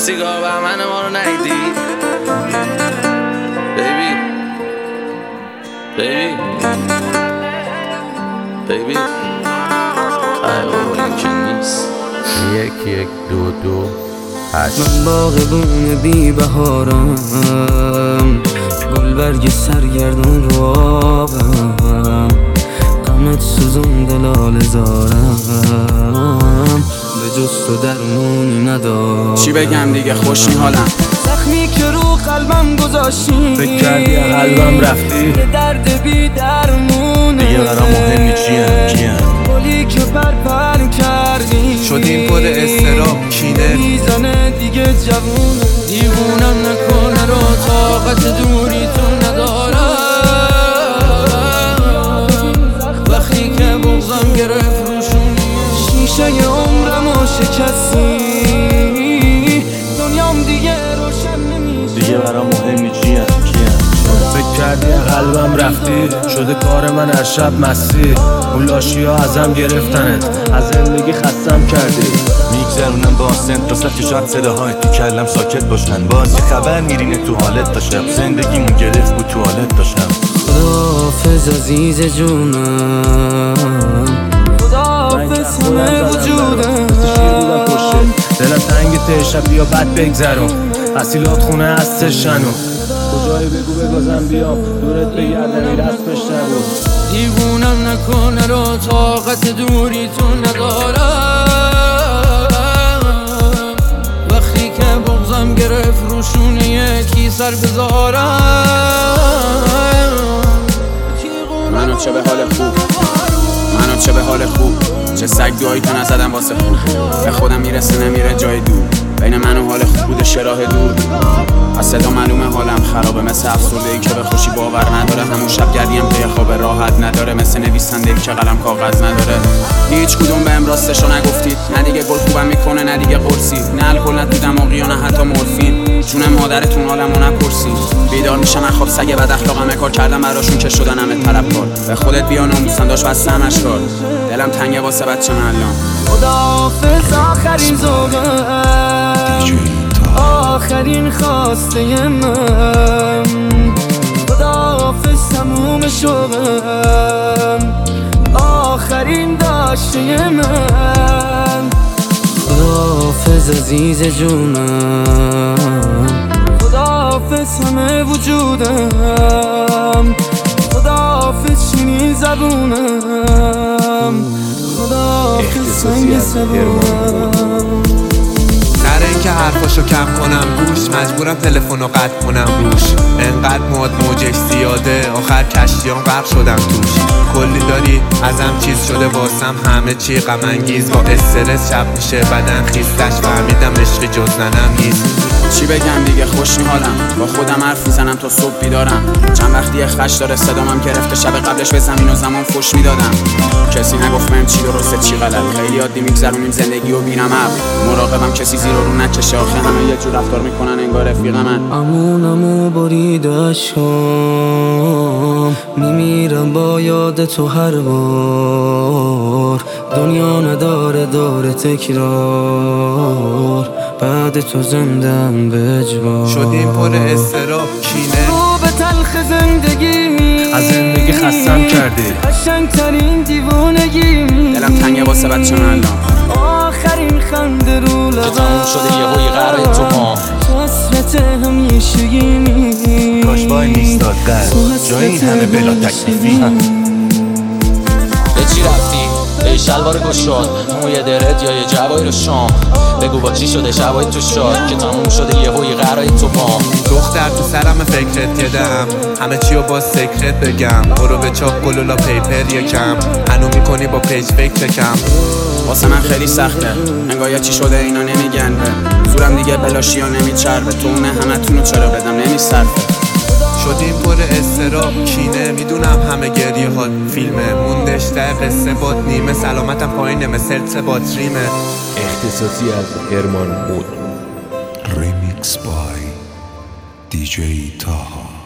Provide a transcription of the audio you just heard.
سیگار بهمن ما رو ندیدی بیبی بیبی بیبی ای بابا این که نیست 1 1 2 2 8 من باغبون بی بهارم، گلبرگ سرگردون رو آبم، غمت سوزون دلال زارم، به جز تو درمونی ندارم. چی بگم دیگه خوشی حالم، زخمی که رو قلبم گذاشتی، فکر کردی قلبم رفتی، به درد بی درمونه دیگه برام مهم نی کیم گلی که پر کردی، شدیم پر استراب کینه میزنه دیگه جوونه. دیوونم نکنه رو طاقت دوری تو ندارم، وقتی که بغضم گرفت روشونی شیشه عمرمو شکستی، دنیام دیگه روشن نمیشه، دیگه برام مهم نی کیم فکر کردی قلبم رفتی، شده کار من از شب مستی، اون لاشی ها ازم گرفتنت، از زندگی خستم کردی. میگذرونم با سنت راست که شاید صداهای تو کلم ساکت باشن، باز یه خبر میرینه تو حالت داشتم، زندگیمون گرفت بود توالت داشتم. خداحافظ عزیز جونم، خداحافظ همه وجودم، دلم تنگ ته شب بیا بد بگذرم، حسیلات خونه هست شنو، کجایی بگو بگذم بیام دورت بگردم دست بشنبو. دیوونم نکنه رو طاقت دوری تو ندارم، وقتی که بغضم گرفت روشونه یکی سر بذارم. منو چه به حال خوب، منو چه به حال خوب، چه سگ دعایی تو نزدم واسه خوب، به خودم میرسه نمیره جای دور، بین من و حال خوب بوده شراه دور، از صدا معلومه حالم خرابه، مثل افسرده‌ای که به خوشی باور نداره، همون شب گردیم پی خواب راحت نداره، مثل نویسنده‌ای که قلم کاغذ نداره. هیچ کدوم بهم راستشو نگفتید، نه دیگه گل خوبم میکنه نه دیگه قرصی، نه الکل نه تو دماغی و نه حتی مورفین، جون مادرتون حالمو نپرسید. بیدار میشم از خواب سگ بد اخلاقم کار کردم براشون که شدن همه طلبکار، به خودت بیا ناموسن داشت بسته همش کار، دلم تنگه واسه بچه الان. خداحافظ آخرین ذوقم، آخرین خواسته من، خداحافظ تموم شوقم، آخرین داشته من، خداحافظ عزیز جونم، خداحافظ همه وجودم، خداحافظ چینی زبونم، خداحافظ سنگ سبونم. سر اینکه حرفاشو کم کنم گوش، مجبورم تلفنو قطع کنم روش، انقدر موجش زیاده آخر کشتیام غرق شدم توش، کلی داری ازم چیز شده واسم همه چی غم انگیز، با استرس شب میشه بدن خیستش، فهمیدم عشقی جز ننم نیست. چی بگم دیگه خوشی حالم، با خودم حرف میزنم تا صبح بیدارم، چند وقتی خش داره صدامم گرفته، شب قبلش به زمین و زمان فوش میدادم، کسی نگفت من چی درسته چی غلط، خیلی عادی میگذرونیم زندگی و بینم مراقبم کسی زیر رو نکشه، آخه همه یه جور رفتار میکنن انگار رفیقمن. امونمو برید عشقام، میمیرم با یاد تو هر بار، دنیا نداره داره تکرار، بعد تو زندم به اجبار. شدیم پر استراب کینه رو به تلخ زندگی، از زندگی خستم کردی، قشنگترین دیوونگی، دلم تنگه واسه بچه الان. آخرین خنده رو لبم، که تموم شده یه هوی قراره تو ما، تو حسرت همیشگی، کاش وای میستاد قلب جای این همه بلا تکلیفی. به چی رفتی؟ ای شلوار گشاد، موی درد یا یه جوایی رو شام، بگو با چی شده شبای تو شاد، که تموم شده یه هوی قراره تو ما. دختر تو سرم فکرت یدم، همه چی رو با سکرت بگم، برو به چاپ گلولا پیپر یکم، هنو میکنی با پیج فکر چکم، واسه من خیلی سخته انگار چی شده اینا نمیگن به زورم دیگه بلاشی ها نمیچربه، تو اونه همه تونو چرا بدم نمیصرفه. شدیم پر استراب کینه، میدونم همه گریه ها فیلمه، موندش ته قصه باد نیمه، سلامتم پایینه مثل باتریمه. اختصاصی از هرمان بود. Remix by DJ Taha.